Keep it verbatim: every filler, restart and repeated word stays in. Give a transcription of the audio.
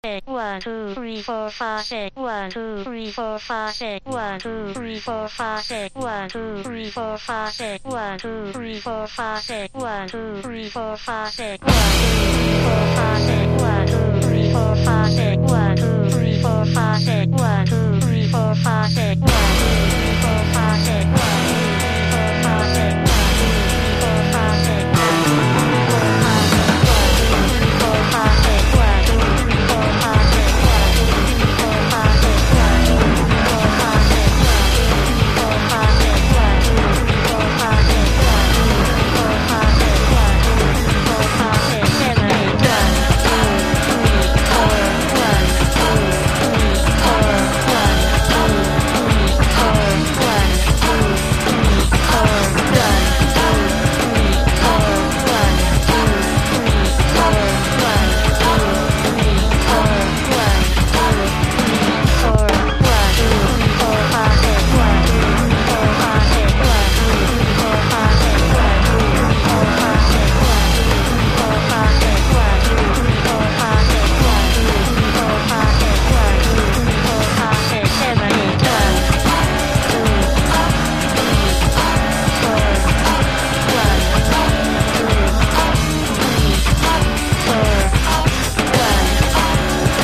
six, one, two, three, four, five, six, one, two, three, four, five, six, one, two, three, four, five, six, one, two, three, four, five, six, one, two, three, four, five, six, one, two, three, four, five, six, one, two, three, four, five, six, one, two, three, four, five.